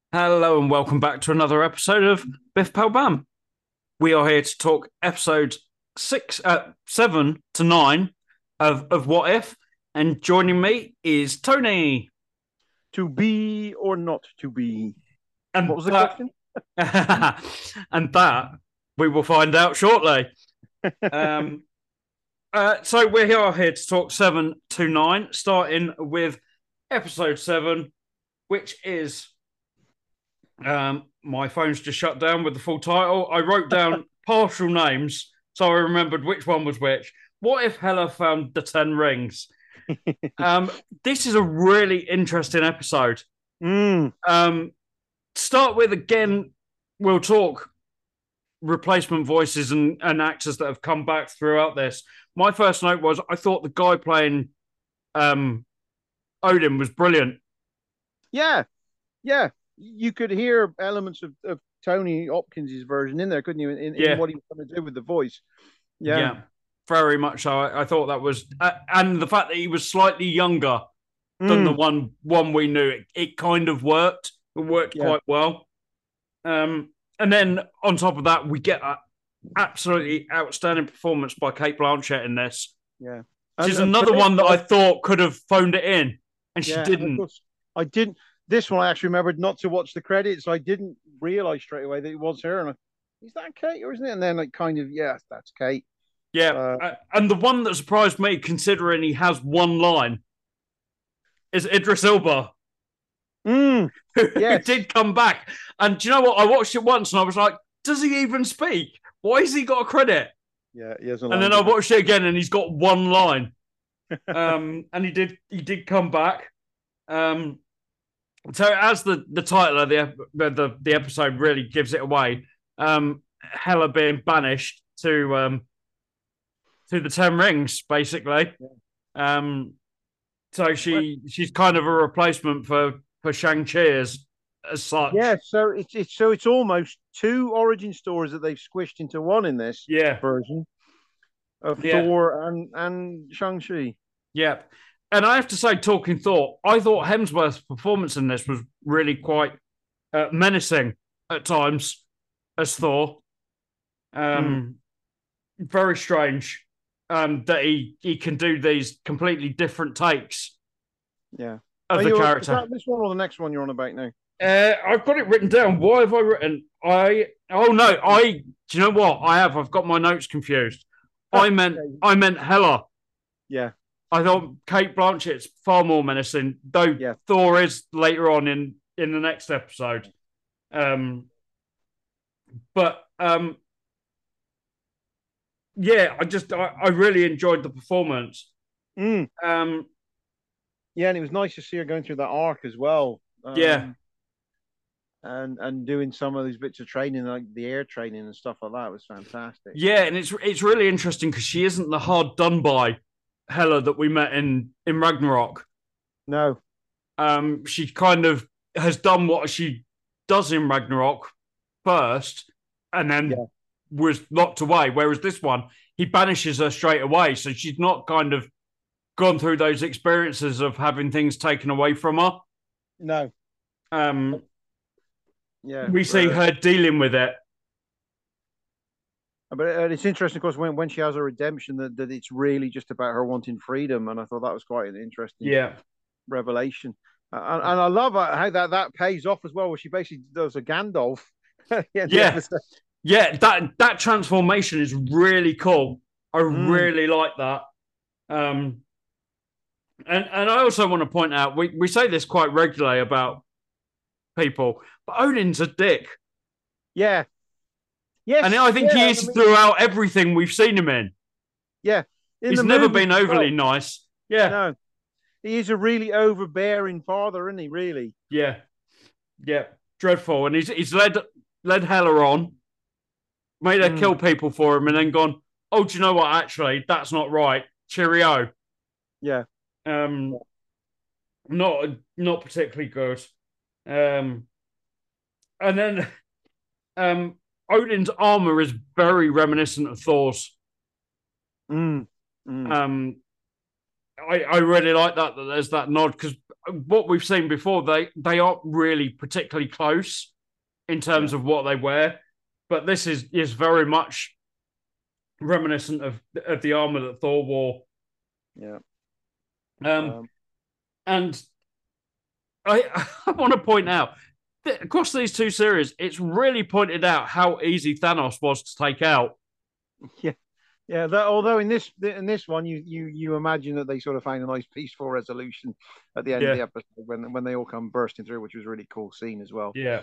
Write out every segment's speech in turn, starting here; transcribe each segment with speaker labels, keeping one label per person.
Speaker 1: Hello and welcome back to another episode of Biff Pal Bam. We are here to talk episodes 7 to 9 of What If, and joining me is Tony.
Speaker 2: To be or not to be? What
Speaker 1: And
Speaker 2: was the
Speaker 1: that
Speaker 2: question?
Speaker 1: and that we will find out shortly. Um, so we are here to talk 7 to 9, starting with episode 7, which is my phone's just shut down with the full title. I wrote down partial names so I remembered which one was which. What if Hela found the 10 rings? Um, this is a really interesting episode.
Speaker 2: Mm,
Speaker 1: Start with, again, we'll talk replacement voices and actors that have come back throughout this. My first note was I thought the guy playing um, Odin was brilliant.
Speaker 2: yeah, yeah. You could hear elements of Tony Hopkins's version in there, couldn't you? In
Speaker 1: Yeah,
Speaker 2: what he was going to do with the voice. Yeah,
Speaker 1: yeah, very much so. I thought that was, and the fact that he was slightly younger than the
Speaker 2: mm,
Speaker 1: one we knew. It kind of worked. It worked
Speaker 2: yeah,
Speaker 1: quite well. And then on top of that, we get an absolutely outstanding performance by Kate Blanchett in this.
Speaker 2: yeah.
Speaker 1: She's
Speaker 2: And for
Speaker 1: another
Speaker 2: this
Speaker 1: one that I
Speaker 2: one,
Speaker 1: thought could have phoned it in, and she
Speaker 2: yeah, and of
Speaker 1: didn't.
Speaker 2: course I didn't. This one I actually remembered not to watch the credits. I didn't realize straight away that it was her. And is that Kate or isn't it? And then like kind of yes, that's Kate.
Speaker 1: Yeah,
Speaker 2: Uh,
Speaker 1: and the one that surprised me, considering he has one line, is Idris Elba,
Speaker 2: mm,
Speaker 1: who
Speaker 2: yes,
Speaker 1: did come back. And do you know what? I watched it once, and I was like, "Does he even speak? Why has he got a credit?"
Speaker 2: yeah, he has a
Speaker 1: And
Speaker 2: line,
Speaker 1: then I
Speaker 2: doesn't
Speaker 1: watched it again, and he's got one line. And he did come back. Um, so as the title of the episode really gives it away, Hela being banished to the Ten Rings, basically.
Speaker 2: Yeah.
Speaker 1: Um, so
Speaker 2: Well,
Speaker 1: she's kind of a replacement for Shang-Chi as
Speaker 2: yeah,
Speaker 1: such.
Speaker 2: so it's almost two origin stories that they've squished into one in this
Speaker 1: Yeah,
Speaker 2: version of
Speaker 1: yeah,
Speaker 2: Thor and Shang-Chi.
Speaker 1: yeah. And I have to say, talking Thor, I thought Hemsworth's performance in this was really quite menacing at times as Thor.
Speaker 2: Mm,
Speaker 1: Um, Very strange that he can do these completely different takes
Speaker 2: yeah.
Speaker 1: of
Speaker 2: Are
Speaker 1: the
Speaker 2: you is
Speaker 1: character.
Speaker 2: that this one or the next one you're on about now?
Speaker 1: I've got it written down. Why have I written? Oh no, do you know what I have? I've got my notes confused. I meant
Speaker 2: Okay.
Speaker 1: I meant Hela.
Speaker 2: Yeah,
Speaker 1: I thought Kate Blanchett's far more menacing, though
Speaker 2: yeah.
Speaker 1: Thor is later on in the next episode. Um, but yeah, I really enjoyed the performance.
Speaker 2: Mm,
Speaker 1: Um,
Speaker 2: yeah, and it was nice to see her going through that arc as well.
Speaker 1: yeah,
Speaker 2: And doing some of these bits of training, like the air training and stuff like that, was fantastic.
Speaker 1: yeah, and it's really interesting because she isn't the hard done by Hela that we met in Ragnarok.
Speaker 2: No,
Speaker 1: She kind of has done what she does in Ragnarok first, and then
Speaker 2: yeah,
Speaker 1: was locked away. Whereas this one, he banishes her straight away, so she's not kind of gone through those experiences of having things taken away from her.
Speaker 2: no,
Speaker 1: Um,
Speaker 2: yeah.
Speaker 1: we see her dealing with it.
Speaker 2: But it's interesting, of course, when she has a redemption, that it's really just about her wanting freedom, and I thought that was quite an interesting
Speaker 1: Yeah,
Speaker 2: revelation. And I love how that pays off as well, where she basically does a Gandalf in the
Speaker 1: yeah,
Speaker 2: episode.
Speaker 1: yeah. That transformation is really cool. I
Speaker 2: Mm,
Speaker 1: really like that. Um, and I also want to point out we say this quite regularly about people, but Odin's a dick.
Speaker 2: yeah,
Speaker 1: And
Speaker 2: yes,
Speaker 1: I think he
Speaker 2: yeah. I
Speaker 1: is
Speaker 2: mean,
Speaker 1: throughout everything we've seen him in.
Speaker 2: yeah, in
Speaker 1: He's
Speaker 2: the
Speaker 1: never
Speaker 2: movies
Speaker 1: been
Speaker 2: as
Speaker 1: overly
Speaker 2: well.
Speaker 1: nice. Yeah,
Speaker 2: No, he is a really overbearing father, isn't he? Really?
Speaker 1: yeah, yeah. Dreadful. And he's led Hela on, made her
Speaker 2: Mm,
Speaker 1: kill people for him, and then gone, oh, do you know what? Actually, that's not right. Cheerio.
Speaker 2: yeah,
Speaker 1: Um, not particularly good. Um, and then Odin's armor is very reminiscent of Thor's.
Speaker 2: mm, mm,
Speaker 1: Um, I really like that there's that nod because what we've seen before, they aren't really particularly close in terms of what they wear, but this is very much reminiscent of the armor that Thor wore.
Speaker 2: Yeah.
Speaker 1: And I want to point out that across these two series, it's really pointed out how easy Thanos was to take out.
Speaker 2: Yeah. Yeah, although in this one, you imagine that they sort of find a nice peaceful resolution at the end of the episode when they all come bursting through, which was a really cool scene as well.
Speaker 1: Yeah,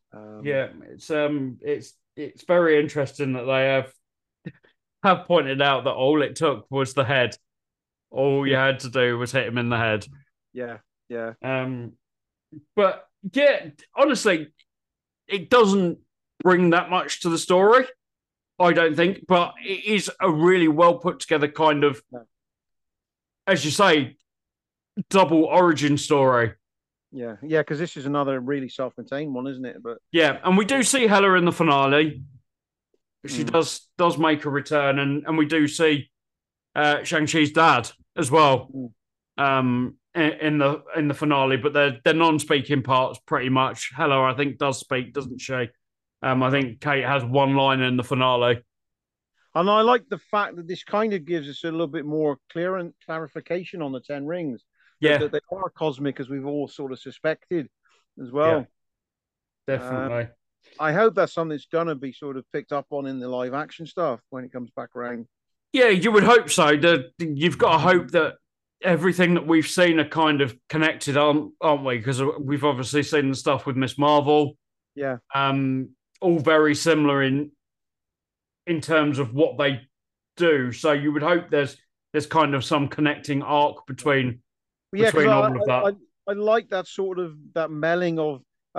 Speaker 1: it's very interesting that they have pointed out that all it took was the head. All you had to do was hit him in the head.
Speaker 2: Yeah, yeah.
Speaker 1: But yeah, honestly, it doesn't bring that much to the story. I don't think, but it is a really well put together kind of, as you say, double origin story.
Speaker 2: Yeah, yeah, because this is another really self-contained one, isn't it? But
Speaker 1: yeah, and we do see Hela in the finale. She does make a return, and we do see Shang-Chi's dad as well. In the finale, but they're non-speaking parts pretty much. Hela, I think, does speak, doesn't she? I think Kate has one line in the finale.
Speaker 2: And I like the fact that this kind of gives us a little bit more clarification on the Ten Rings.
Speaker 1: Yeah.
Speaker 2: That they are cosmic, as we've all sort of suspected as well.
Speaker 1: Yeah, definitely.
Speaker 2: I hope that's something that's going to be sort of picked up on in the live action stuff when it comes back around.
Speaker 1: Yeah, you would hope so. You've got to hope that everything that we've seen are kind of connected, aren't we? Because we've obviously seen the stuff with Miss Marvel.
Speaker 2: Yeah.
Speaker 1: All very similar in terms of what they do. So you would hope there's kind of some connecting arc between all of that.
Speaker 2: I like that sort of that melding of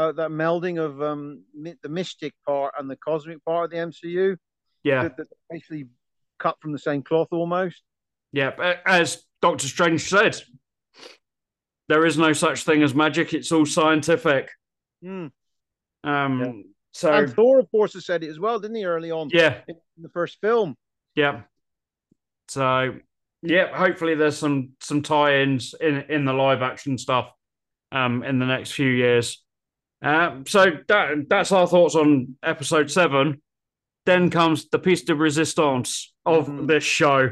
Speaker 2: the mystic part and the cosmic part of the MCU.
Speaker 1: Yeah,
Speaker 2: that basically cut from the same cloth almost.
Speaker 1: Yeah, as Doctor Strange said, there is no such thing as magic. It's all scientific. So,
Speaker 2: and Thor, of course, has said it as well, didn't he? Early on, in the first film.
Speaker 1: Yeah. So, yeah, hopefully there's some tie-ins in the live action stuff in the next few years. So that's our thoughts on episode 7. Then comes the piece de resistance of this show.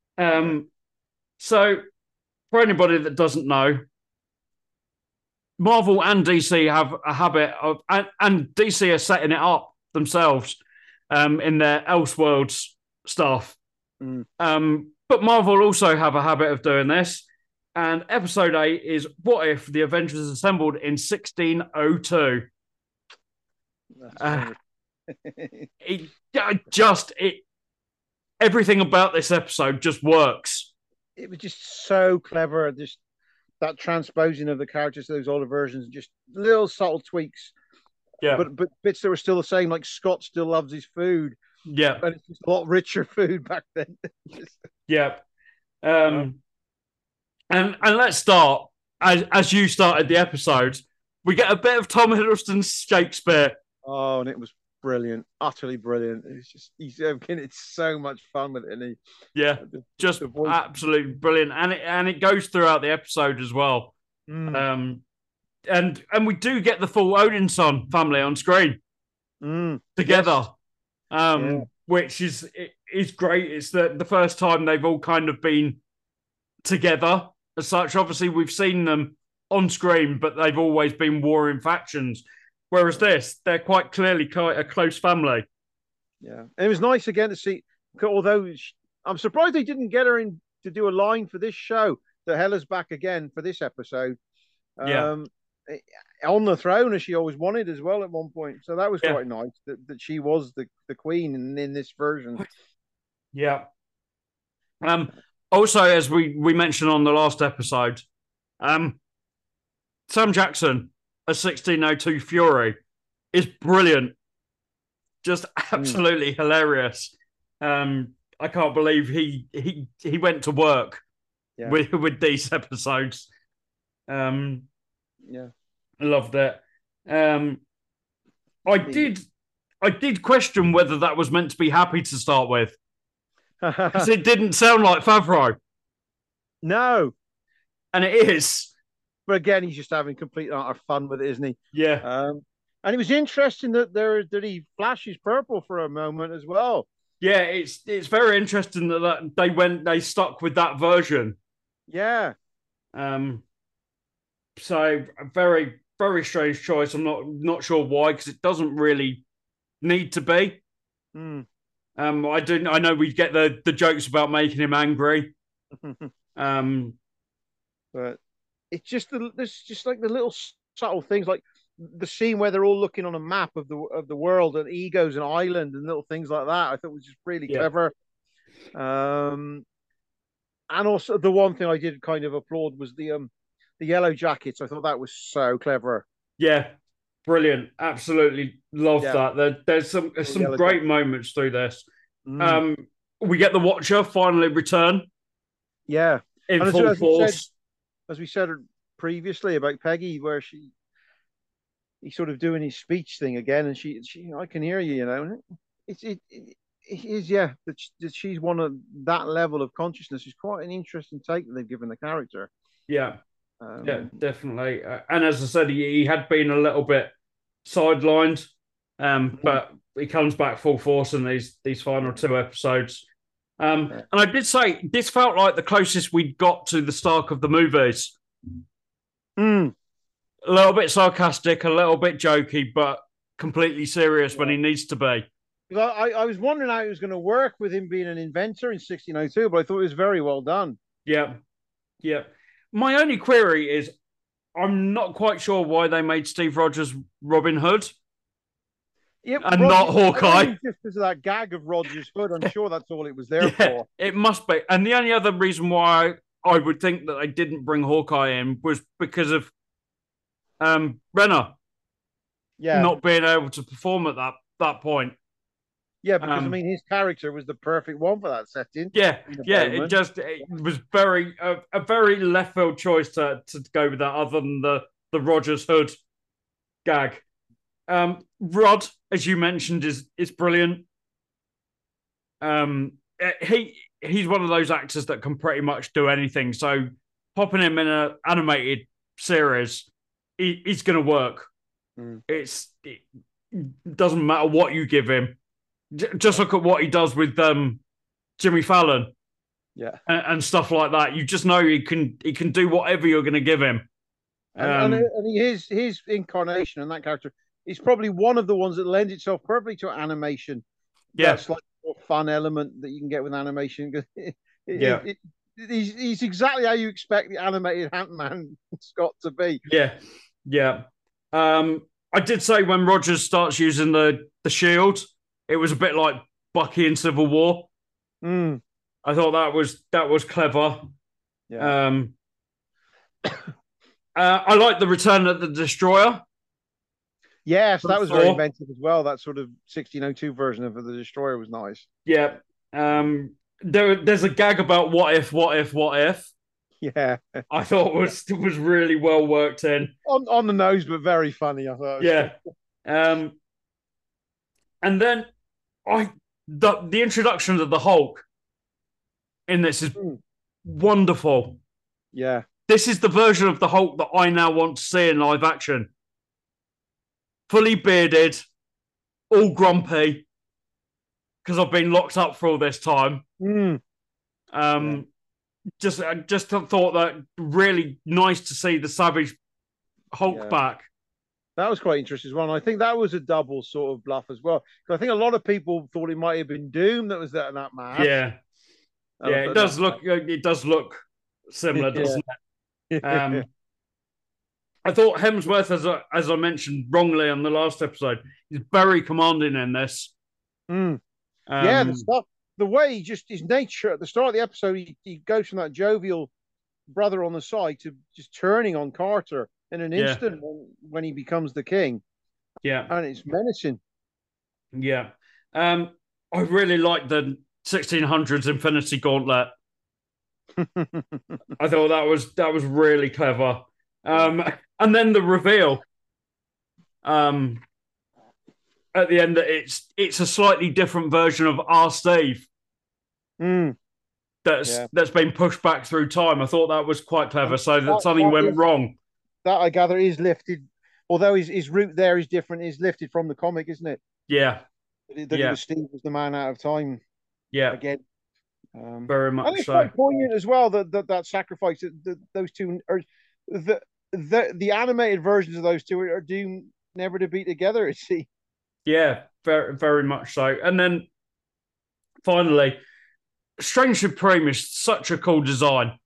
Speaker 1: So, for anybody that doesn't know, Marvel and DC have a habit of, and DC are setting it up themselves in their Elseworlds stuff. But Marvel also have a habit of doing this. And episode 8 is What If the Avengers Assembled in 1602? Everything about this episode just works.
Speaker 2: It was just so clever. Just that transposing of the characters to those older versions, just little subtle tweaks.
Speaker 1: Yeah.
Speaker 2: But bits that were still the same, like Scott still loves his food.
Speaker 1: Yeah.
Speaker 2: And it's just a lot richer food back then.
Speaker 1: Yeah. And let's start, as you started the episode, we get a bit of Tom Hiddleston's Shakespeare.
Speaker 2: Oh, and it was brilliant, utterly brilliant. It's just it's so much fun with it, and
Speaker 1: just absolutely brilliant, and it goes throughout the episode as well. And we do get the full Odinson family on screen together, which is great. It's the first time they've all kind of been together as such. Obviously, we've seen them on screen, but they've always been warring factions. Whereas they're quite clearly a close family.
Speaker 2: Yeah. And it was nice again to see, although I'm surprised they didn't get her in to do a line for this show, that Hela's back again for this episode. On the throne, as she always wanted as well at one point. So that was quite nice that she was the queen in this version.
Speaker 1: Yeah. Also, as we mentioned on the last episode, Sam Jackson, a 1602 Fury, is brilliant. Just absolutely hilarious. I can't believe he went to work with these episodes. I loved it. I did question whether that was meant to be Happy to start with, because it didn't sound like Favreau.
Speaker 2: No,
Speaker 1: and it is.
Speaker 2: but again, he's just having complete and utter fun with it, isn't he?
Speaker 1: Yeah.
Speaker 2: And it was interesting that he flashes purple for a moment as well.
Speaker 1: Yeah, it's very interesting that they stuck with that version.
Speaker 2: Yeah.
Speaker 1: So a very, very strange choice. I'm not sure why, because it doesn't really need to be.
Speaker 2: Mm.
Speaker 1: I know we get the jokes about making him angry.
Speaker 2: But it's just there's just like the little subtle things, like the scene where they're all looking on a map of the world, and Ego's an island and little things like that. I thought was just really clever. And also the one thing I did kind of applaud was the yellow jackets. I thought that was so clever.
Speaker 1: Yeah, brilliant. Absolutely love that. There's some great moments through this. We get the Watcher finally return.
Speaker 2: Yeah,
Speaker 1: in and full force.
Speaker 2: As we said previously about Peggy, where he's sort of doing his speech thing again, and she I can hear you, you know. It is, yeah, that she's one of that level of consciousness is quite an interesting take that they've given the character.
Speaker 1: Yeah, definitely. And as I said, he had been a little bit sidelined, but he comes back full force in these final two episodes. And I did say this felt like the closest we got to the Stark of the movies. A little bit sarcastic, a little bit jokey, but completely serious when he needs to be.
Speaker 2: I was wondering how it was going to work with him being an inventor in 1602, but I thought it was very well done.
Speaker 1: Yeah. My only query is I'm not quite sure why they made Steve Rogers Robin Hood.
Speaker 2: Yeah,
Speaker 1: and not Hawkeye.
Speaker 2: Just because of that gag of Rogers Hood, I'm sure that's all it was there for.
Speaker 1: It must be. And the only other reason why I would think that they didn't bring Hawkeye in was because of Renner not being able to perform at that point.
Speaker 2: Yeah, because I mean, his character was the perfect one for that setting.
Speaker 1: Yeah. It was a very left field choice to go with that, other than the Rogers Hood gag. Rod, as you mentioned, is brilliant. He's one of those actors that can pretty much do anything. So popping him in an animated series, he's going to work. It doesn't matter what you give him. Just look at what he does with Jimmy Fallon, and stuff like that. You just know he can do whatever you're going to give him.
Speaker 2: And his incarnation and that character is probably one of the ones that lends itself perfectly to animation.
Speaker 1: Yeah,
Speaker 2: that slightly more fun element that you can get with animation. He's exactly how you expect the animated Ant-Man Scott to be.
Speaker 1: Yeah. I did say when Rogers starts using the shield, it was a bit like Bucky in Civil War. I thought that was clever.
Speaker 2: Yeah.
Speaker 1: I like the return of the Destroyer.
Speaker 2: Yes, that was very inventive as well. That sort of 1602 version of the Destroyer was nice.
Speaker 1: Yeah. There's a gag about what if.
Speaker 2: Yeah.
Speaker 1: I thought was really well worked in.
Speaker 2: On the nose, but very funny, I thought.
Speaker 1: Yeah. And then the introduction of the Hulk in this is wonderful.
Speaker 2: Yeah.
Speaker 1: This is the version of the Hulk that I now want to see in live action. Fully bearded, all grumpy, because I've been locked up for all this time. Just thought that really nice to see the Savage Hulk back.
Speaker 2: That was quite interesting as well. And I think that was a double sort of bluff as well. Because I think a lot of people thought it might have been Doom that was that mask.
Speaker 1: Yeah. It does look similar, doesn't it? I thought Hemsworth, as I mentioned wrongly on the last episode, is very commanding in this.
Speaker 2: The way his nature at the start of the episode, he goes from that jovial brother on the side to just turning on Carter in an instant when he becomes the king.
Speaker 1: Yeah.
Speaker 2: And it's menacing.
Speaker 1: Yeah. I really like the 1600s Infinity Gauntlet. I thought that was really clever. And then the reveal at the end that it's a slightly different version of our Steve that's been pushed back through time. I thought that was quite clever, so that something went wrong.
Speaker 2: that I gather is lifted, although his route there is different, is lifted from the comic, isn't it?
Speaker 1: Yeah,
Speaker 2: That it was Steve was the man out of time
Speaker 1: yeah,
Speaker 2: again.
Speaker 1: very
Speaker 2: And
Speaker 1: much
Speaker 2: it's
Speaker 1: so.
Speaker 2: quite poignant as well that sacrifice those two are the animated versions of those two are doomed never to be together. It's see.
Speaker 1: Yeah, very very much so. And then finally, Strange Supreme is such a cool design,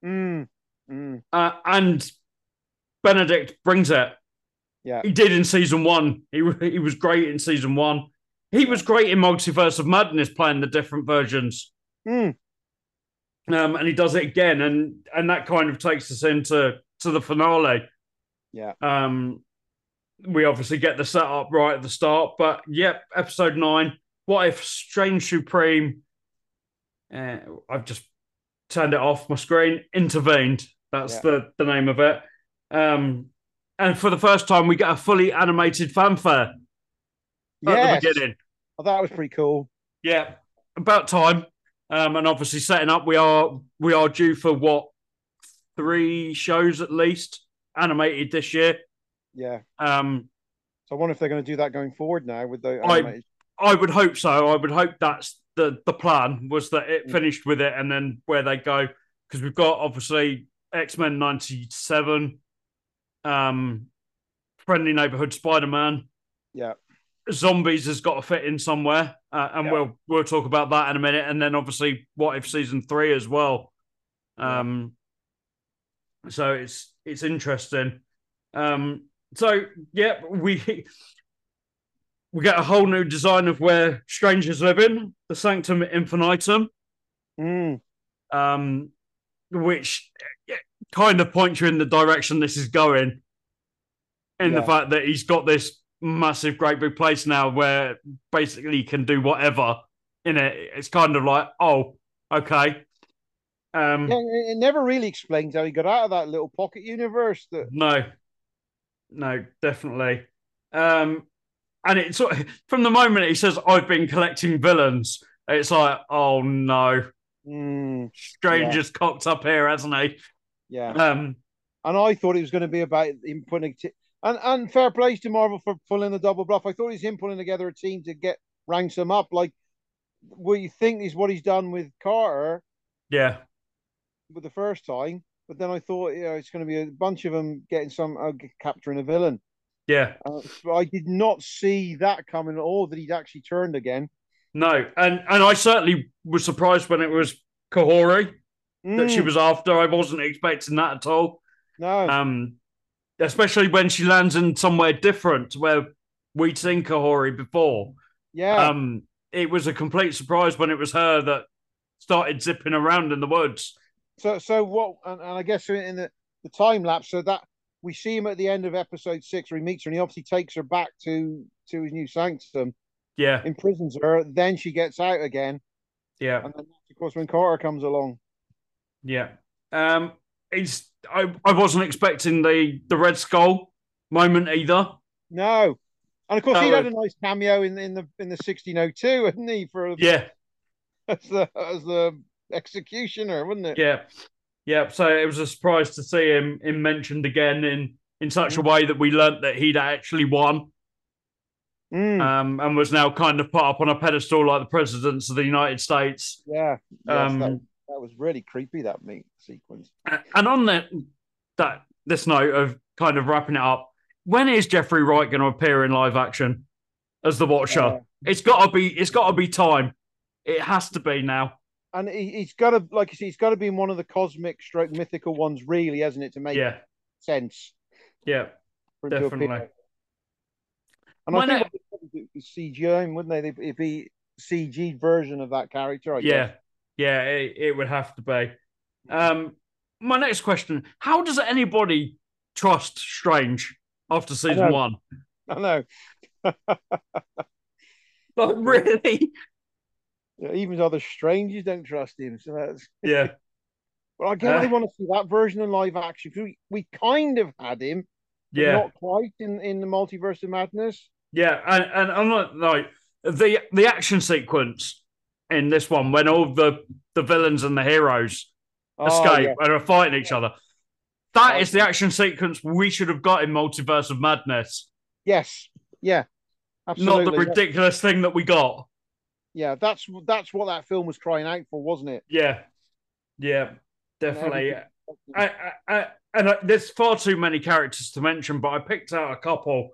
Speaker 1: and Benedict brings it.
Speaker 2: Yeah,
Speaker 1: He did in season one. He was great in season one. He was great in Multiverse of Madness, playing the different versions. And he does it again, and that kind of takes us into the finale.
Speaker 2: Yeah.
Speaker 1: We obviously get the setup right at the start, but yep, episode 9. What if Strange Supreme? I've just turned it off my screen. Intervened. That's the name of it. And for the first time, we get a fully animated fanfare at the beginning.
Speaker 2: Oh, that was pretty cool.
Speaker 1: Yeah, about time. And obviously setting up, we are due for what, 3 shows at least animated this year.
Speaker 2: Yeah. So I wonder if they're going to do that going forward now with the
Speaker 1: animated. I would hope so. I would hope that's the plan, was that it finished with it and then where they go, because we've got obviously X-Men 97, Friendly Neighborhood Spider-Man.
Speaker 2: Yeah.
Speaker 1: Zombies has got to fit in somewhere, and we'll talk about that in a minute. And then obviously, What If season 3 as well. So it's interesting. So yeah, we get a whole new design of where Stranger's living, the Sanctum Infinitum, which kind of points you in the direction this is going. In the fact that he's got this massive, great big place now where basically he can do whatever in it. It's kind of like, oh, okay.
Speaker 2: It never really explains how he got out of that little pocket universe.
Speaker 1: No, definitely. And it's from the moment he says, "I've been collecting villains," it's like, oh no, Stranger's cocked up here, hasn't he?
Speaker 2: Yeah. And I thought it was going to be about him putting. And fair play to Marvel for pulling the double bluff. I thought it was him pulling together a team to get Ransom up. Like, what you think is what he's done with Carter.
Speaker 1: Yeah.
Speaker 2: With the first time, but then I thought, it's going to be a bunch of them getting capturing a villain.
Speaker 1: Yeah.
Speaker 2: But I did not see that coming at all, that he'd actually turned again.
Speaker 1: No, and I certainly was surprised when it was Kahori that she was after. I wasn't expecting that at all.
Speaker 2: No.
Speaker 1: Especially when she lands in somewhere different where we'd seen Kahori before.
Speaker 2: Yeah.
Speaker 1: It was a complete surprise when it was her that started zipping around in the woods.
Speaker 2: So what? And I guess in the time lapse, so that we see him at the end of episode 6 where he meets her, and he obviously takes her back to his new sanctum.
Speaker 1: Yeah.
Speaker 2: Imprisons her. Then she gets out again.
Speaker 1: Yeah.
Speaker 2: And then of course when Carter comes along.
Speaker 1: Yeah. I wasn't expecting the Red Skull moment either.
Speaker 2: No. And of course he had a nice cameo in the 1602, hadn't he? As the executioner, wasn't it?
Speaker 1: Yeah. So it was a surprise to see him mentioned again in such a way that we learnt that he'd actually won. And was now kind of put up on a pedestal like the presidents of the United States.
Speaker 2: Yeah. That was really creepy, that sequence.
Speaker 1: And on this note of kind of wrapping it up, when is Jeffrey Wright going to appear in live action as the Watcher? It's got to be time. It has to be now.
Speaker 2: And he's got to, like you see, he's got to be in one of the cosmic stroke mythical ones, really, hasn't it, to make sense?
Speaker 1: Yeah, definitely.
Speaker 2: And I think CGI, wouldn't they? It'd be CG version of that character, I guess.
Speaker 1: Yeah, it would have to be. My next question: how does anybody trust Strange after season 1?
Speaker 2: I know.
Speaker 1: But really?
Speaker 2: Yeah, even other strangers don't trust him. So that's But again, I want to see that version in live action. We kind of had him, but not quite in the Multiverse of Madness.
Speaker 1: Yeah, and I'm not like the action sequence in this one when all the villains and the heroes escape and are fighting each other. That is the action sequence we should have got in Multiverse of Madness.
Speaker 2: Yes. Yeah. Absolutely.
Speaker 1: Not the ridiculous thing that we got.
Speaker 2: Yeah, that's what that film was crying out for, wasn't it?
Speaker 1: Yeah. Yeah. Definitely. And there's far too many characters to mention, but I picked out a couple.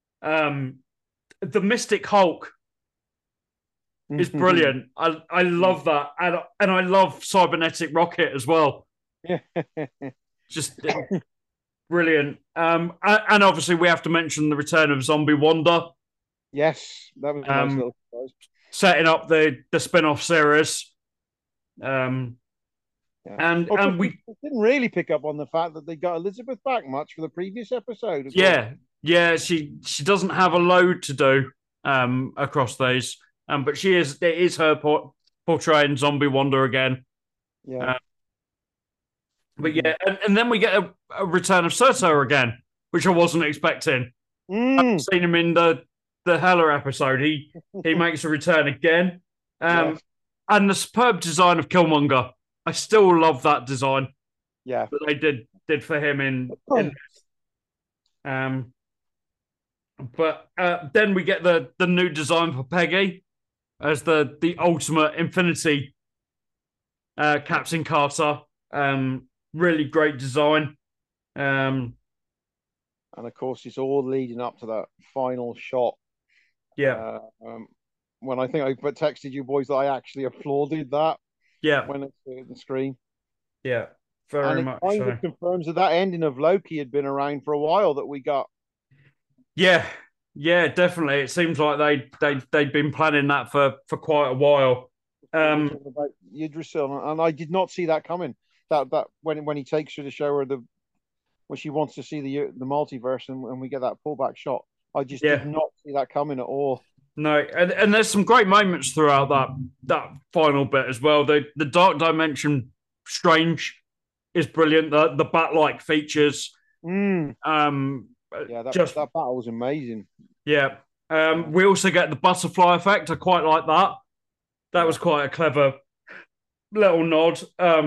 Speaker 1: The Mystic Hulk is brilliant. I love that, and I love Cybernetic Rocket as well.
Speaker 2: Yeah.
Speaker 1: Just brilliant. And obviously we have to mention the return of Zombie Wanda.
Speaker 2: Yes, that was a nice little surprise.
Speaker 1: Setting up the spin-off series. And we
Speaker 2: didn't really pick up on the fact that they got Elizabeth back much for the previous episode.
Speaker 1: Yeah, she doesn't have a load to do across these, but it is her portraying Zombie Wanda again.
Speaker 2: Yeah.
Speaker 1: But yeah, and then we get a return of Surtur again, which I wasn't expecting. I've seen him in the Hela episode. He makes a return again. And the superb design of Killmonger. I still love that design.
Speaker 2: Yeah.
Speaker 1: That they did for him in but then we get the new design for Peggy as the ultimate Infinity Captain Carter. Really great design.
Speaker 2: And of course, it's all leading up to that final shot.
Speaker 1: Yeah.
Speaker 2: When I think I texted you boys that I actually applauded that.
Speaker 1: Yeah.
Speaker 2: When it's on the screen.
Speaker 1: Yeah. Very much.
Speaker 2: Kind of confirms that ending of Loki had been around for a while that we got.
Speaker 1: Yeah. Yeah, definitely. It seems like they'd been planning that for quite a while.
Speaker 2: About Yggdrasil, and I did not see that coming. That when he takes her to show her when she wants to see the multiverse and we get that pullback shot, I just did not see that coming at all.
Speaker 1: No, and there's some great moments throughout that final bit as well. The Dark Dimension Strange is brilliant. The bat-like features.
Speaker 2: That battle was amazing.
Speaker 1: Yeah. We also get the butterfly effect. I quite like that. That was quite a clever little nod.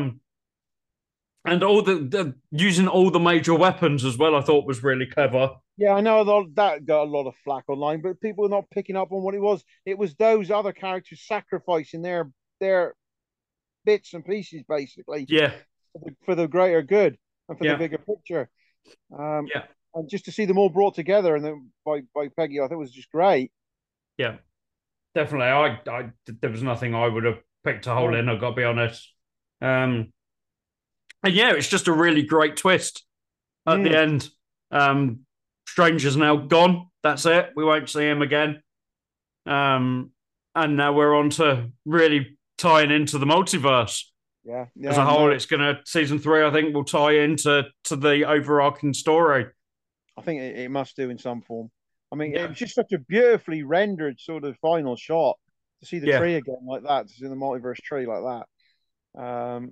Speaker 1: And all the using all the major weapons as well, I thought was really clever.
Speaker 2: Yeah, I know that got a lot of flack online, but people are not picking up on what it was. It was those other characters sacrificing their bits and pieces, basically.
Speaker 1: Yeah.
Speaker 2: For the greater good and for the bigger picture. And just to see them all brought together and then by Peggy, I thought it was just great.
Speaker 1: Yeah, definitely. I there was nothing I would have picked a hole in. I've got to be honest. And yeah, it's just a really great twist at the end. Strange is now gone. That's it. We won't see him again. And now we're on to really tying into the multiverse.
Speaker 2: Yeah.
Speaker 1: As a whole, it's going to season 3. I think will tie into the overarching story.
Speaker 2: I think it must do in some form. I mean, it was just such a beautifully rendered sort of final shot to see the tree again like that, to see the multiverse tree like that.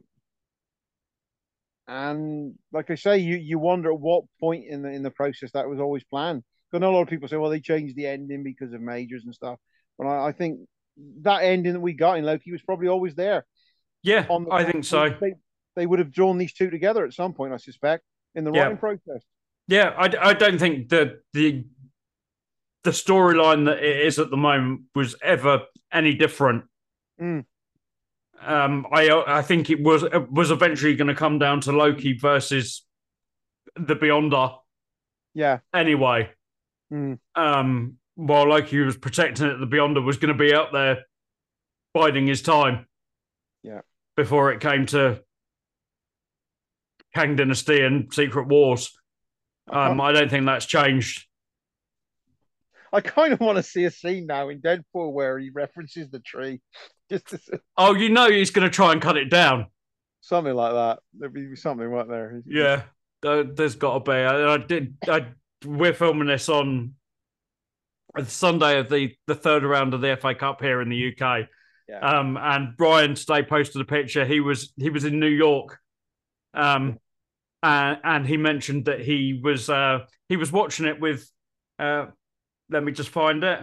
Speaker 2: And like I say, you wonder at what point in the process that was always planned. Because I know a lot of people say, well, they changed the ending because of Majors and stuff. But I think that ending that we got in Loki was probably always there.
Speaker 1: Yeah, I think so.
Speaker 2: They would have drawn these two together at some point, I suspect, in the writing process. Yeah,
Speaker 1: I don't think that the storyline that it is at the moment was ever any different. I think it was eventually going to come down to Loki versus the Beyonder.
Speaker 2: Yeah.
Speaker 1: Anyway, while Loki was protecting it, the Beyonder was going to be out there biding his time.
Speaker 2: Yeah.
Speaker 1: Before it came to Kang Dynasty and Secret Wars. I don't think that's changed.
Speaker 2: I kind of want to see a scene now in Deadpool where he references the tree.
Speaker 1: Oh, you know he's going to try and cut it down.
Speaker 2: Something like that. There'd be something right there.
Speaker 1: Yeah, there's got to be. We're filming this on Sunday of the third round of the FA Cup here in the UK.
Speaker 2: Yeah.
Speaker 1: And Brian today posted a picture. He was in New York. And he mentioned that he was watching it with let me just find it.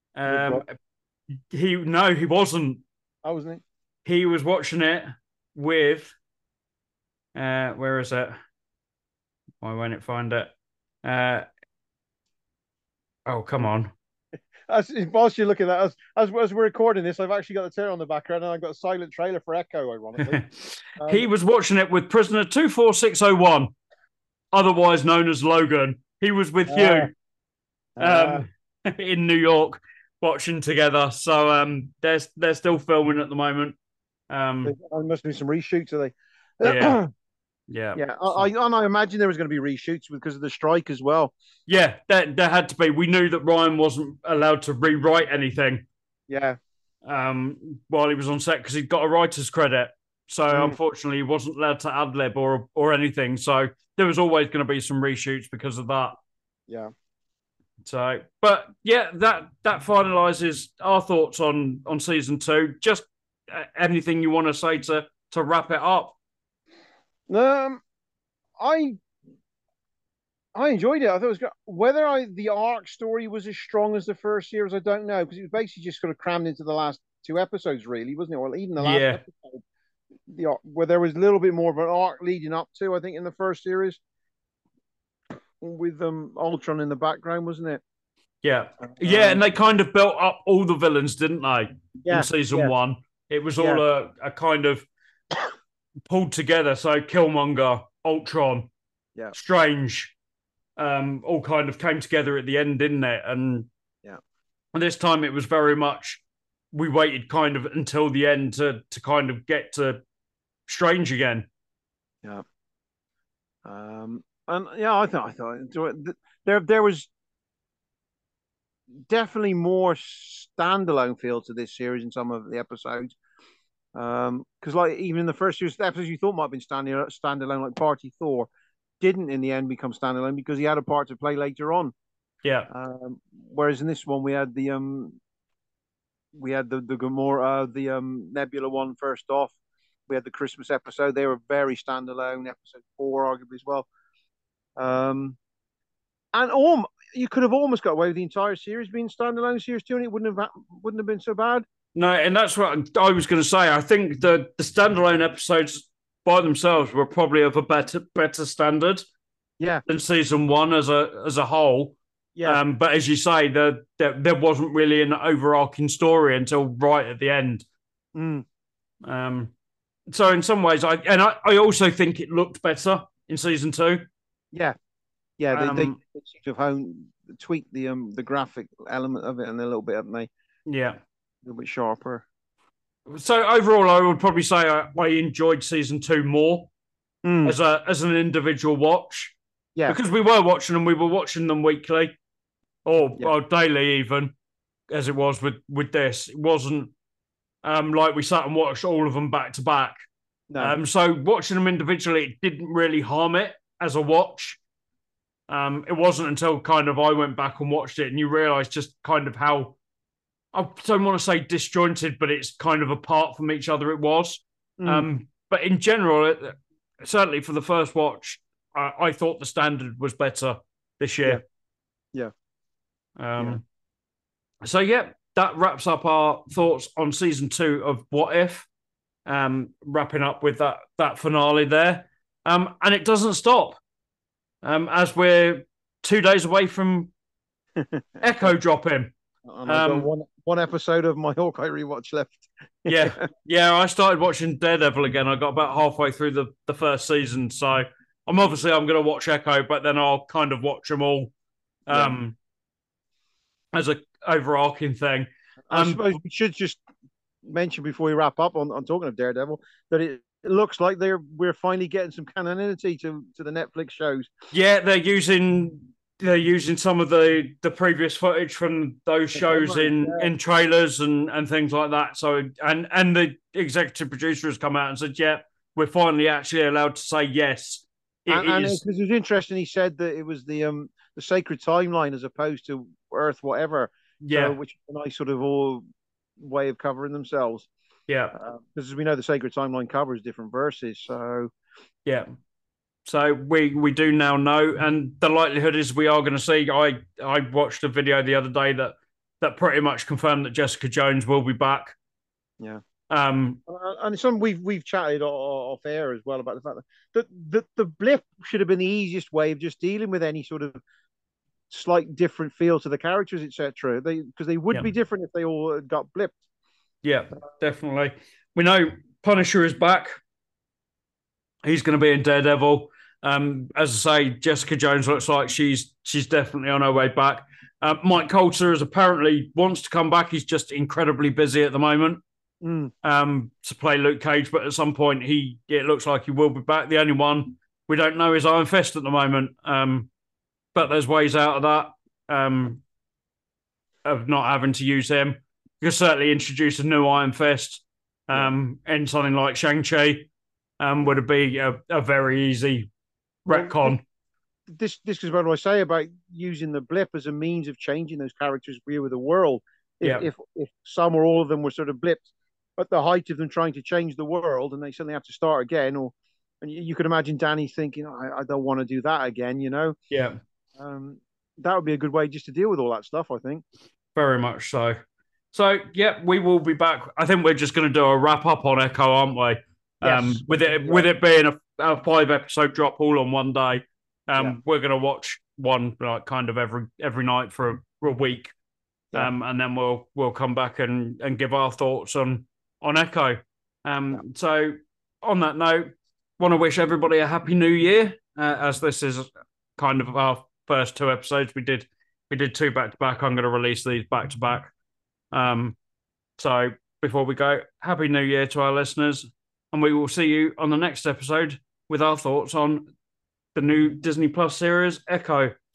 Speaker 1: He wasn't.
Speaker 2: Oh, wasn't
Speaker 1: he? He was watching it with where is it? Why won't it find it? Uh, oh, come on.
Speaker 2: Whilst you're looking at us, as we're recording this, I've actually got the tail on the background, and I've got a silent trailer for Echo. Ironically,
Speaker 1: He was watching it with prisoner 24601, otherwise known as Logan. He was with you in New York watching together. So they're still filming at the moment.
Speaker 2: there must be some reshoots, are they?
Speaker 1: Yeah.
Speaker 2: Yeah. I imagine there was going to be reshoots because of the strike as well.
Speaker 1: Yeah, there had to be. We knew that Ryan wasn't allowed to rewrite anything.
Speaker 2: Yeah.
Speaker 1: While he was on set because he'd got a writer's credit. So unfortunately, he wasn't allowed to ad lib or anything. So there was always going to be some reshoots because of that.
Speaker 2: Yeah.
Speaker 1: So, but yeah, that finalizes our thoughts on season 2. Just anything you want to say to wrap it up?
Speaker 2: I enjoyed it. I thought it was good. Whether the arc story was as strong as the first series, I don't know, because it was basically just sort of crammed into the last 2 episodes, really, wasn't it? Or even the last episode, where there was a little bit more of an arc leading up to, I think, in the first series, with Ultron in the background, wasn't it?
Speaker 1: Yeah, and they kind of built up all the villains, didn't they? In season 1, it was all a kind of pulled together. So Killmonger, Ultron, Strange. All kind of came together at the end, didn't it? And this time it was very much we waited kind of until the end to kind of get to Strange again.
Speaker 2: Yeah. And yeah, I thought there was definitely more standalone feel to this series in some of the episodes. Because like even in the first series, the episodes you thought might have been standalone, like Party Thor, didn't in the end become standalone because he had a part to play later on.
Speaker 1: Yeah.
Speaker 2: Whereas in this one we had the Gamora, the Nebula one first off. We had the Christmas episode. They were very standalone. Episode 4, arguably as well. And you could have almost got away with the entire series being standalone series 2, and it wouldn't have been so bad.
Speaker 1: No, and that's what I was going to say. I think the standalone episodes by themselves were probably of a better standard, than season 1 as a whole.
Speaker 2: Yeah.
Speaker 1: But as you say, there wasn't really an overarching story until right at the end. So in some ways, I also think it looked better in season 2.
Speaker 2: Yeah. They seem to have tweaked the graphic element of it and a little bit, haven't they?
Speaker 1: Yeah.
Speaker 2: A little bit sharper.
Speaker 1: So overall, I would probably say I enjoyed season 2 more as an individual watch.
Speaker 2: Yeah,
Speaker 1: because we were watching them. We were watching them weekly or daily, even as it was with this. It wasn't like we sat and watched all of them back to back.
Speaker 2: No.
Speaker 1: So watching them individually, it didn't really harm it as a watch. It wasn't until kind of I went back and watched it, and you realise just kind of how, I don't want to say disjointed, but it's kind of apart from each other it was. But in general, certainly for the first watch, I thought the standard was better this year.
Speaker 2: Yeah.
Speaker 1: So, that wraps up our thoughts on season 2 of What If, wrapping up with that finale there. And it doesn't stop, as we're 2 days away from Echo dropping.
Speaker 2: And I've got one episode of my Hawkeye rewatch left.
Speaker 1: I started watching Daredevil again. I got about halfway through the first season, so I'm going to watch Echo, but then I'll kind of watch them all as a overarching thing.
Speaker 2: I suppose we should just mention before we wrap up on talking of Daredevil that it looks like we're finally getting some canonity to the Netflix shows.
Speaker 1: Yeah, they're using some of the previous footage from those shows in trailers and things like that. So and the executive producer has come out and said, yeah, we're finally actually allowed to say yes.
Speaker 2: And it was interesting. He said that it was the sacred timeline as opposed to Earth, whatever.
Speaker 1: Yeah,
Speaker 2: which is a nice sort of all way of covering themselves.
Speaker 1: Yeah,
Speaker 2: because as we know, the sacred timeline covers different verses. So
Speaker 1: yeah, so we do now know, and the likelihood is we are going to see. I watched a video the other day that pretty much confirmed that Jessica Jones will be back.
Speaker 2: Yeah. And some we've chatted off air as well about the fact that the blip should have been the easiest way of just dealing with any sort of slight different feel to the characters, etc. Because they would
Speaker 1: yeah,
Speaker 2: be different if they all got blipped.
Speaker 1: yeah, definitely. We know Punisher is back. He's going to be in Daredevil. As I say, Jessica Jones looks like she's definitely on her way back. Mike Colter is apparently wants to come back. He's just incredibly busy at the moment to play Luke Cage, but at some point it looks like he will be back. The only one we don't know is Iron Fist at the moment, but there's ways out of that of not having to use him. You can certainly introduce a new Iron Fist in something like Shang-Chi. Would it be a very easy retcon?
Speaker 2: This is what I say about using the blip as a means of changing those characters' view of the world. If some or all of them were sort of blipped at the height of them trying to change the world, and they suddenly have to start again, and you could imagine Danny thinking, I don't want to do that again, you know?
Speaker 1: Yeah.
Speaker 2: That would be a good way just to deal with all that stuff, I think.
Speaker 1: Very much so. So, yeah, we will be back. I think we're just going to do a wrap up on Echo, aren't we?
Speaker 2: Yes.
Speaker 1: With it being a 5-episode drop all on one day, we're going to watch one like kind of every night for a week, and then we'll come back and give our thoughts on Echo. So, on that note, want to wish everybody a happy New Year, as this is kind of our first 2 episodes. We did 2 back to back. I'm going to release these back to back. So before we go, happy New Year to our listeners. And we will see you on the next episode with our thoughts on the new Disney Plus series, Echo.